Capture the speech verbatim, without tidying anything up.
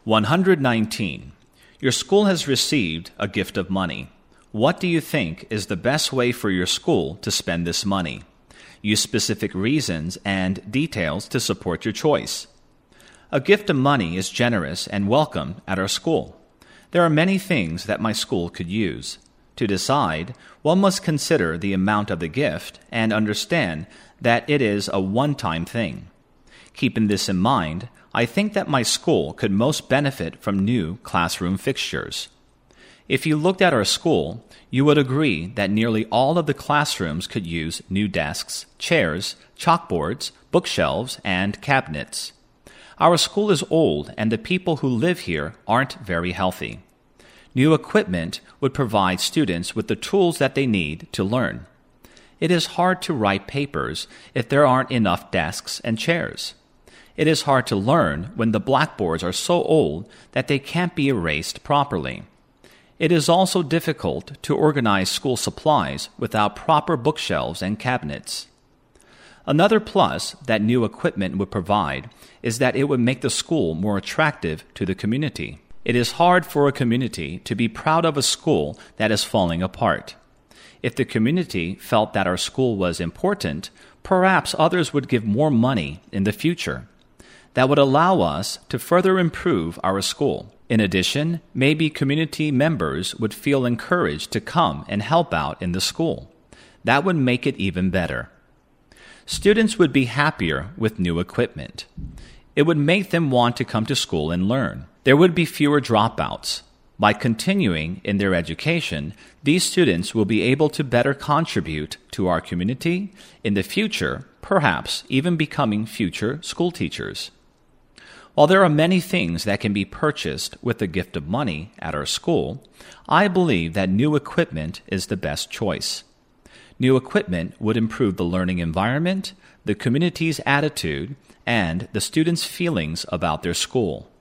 one hundred nineteen. Your school has received a gift of money. What do you think is the best way for your school to spend this money? Use specific reasons and details to support your choice. A gift of money is generous and welcome at our school. There are many things that my school could use. To decide, one must consider the amount of the gift and understand that it is a one-time thing. Keeping this in mind, I think that my school could most benefit from new classroom fixtures. If you looked at our school, you would agree that nearly all of the classrooms could use new desks, chairs, chalkboards, bookshelves, and cabinets. Our school is old, and the people who live here aren't very healthy. New equipment would provide students with the tools that they need to learn. It is hard to write papers if there aren't enough desks and chairs. It is hard to learn when the blackboards are so old that they can't be erased properly. It is also difficult to organize school supplies without proper bookshelves and cabinets. Another plus that new equipment would provide is that it would make the school more attractive to the community. It is hard for a community to be proud of a school that is falling apart. If the community felt that our school was important, perhaps others would give more money in the future. That would allow us to further improve our school. In addition, maybe community members would feel encouraged to come and help out in the school. That would make it even better. Students would be happier with new equipment. It would make them want to come to school and learn. There would be fewer dropouts. By continuing in their education, these students will be able to better contribute to our community in the future, perhaps even becoming future school teachers. While there are many things that can be purchased with the gift of money at our school, I believe that new equipment is the best choice. New equipment would improve the learning environment, the community's attitude, and the students' feelings about their school.